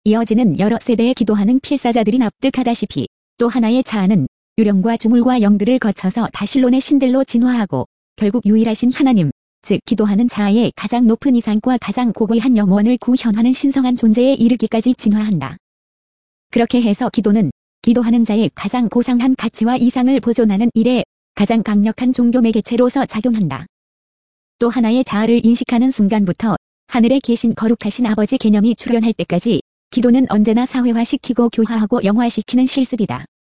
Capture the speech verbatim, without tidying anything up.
이어지는 여러 세대의 기도하는 필사자들이 납득하다시피 또 하나의 자아는 유령과 주물과 영들을 거쳐서 다신론의 신들로 진화하고 결국 유일하신 하나님, 즉 기도하는 자아의 가장 높은 이상과 가장 고귀한 영원을 구현하는 신성한 존재에 이르기까지 진화한다. 그렇게 해서 기도는 기도하는 자의 가장 고상한 가치와 이상을 보존하는 일에 가장 강력한 종교 매개체로서 작용한다. 또 하나의 자아를 인식하는 순간부터 하늘에 계신 거룩하신 아버지 개념이 출현할 때까지 기도는 언제나 사회화시키고 교화하고 영화시키는 실습이다.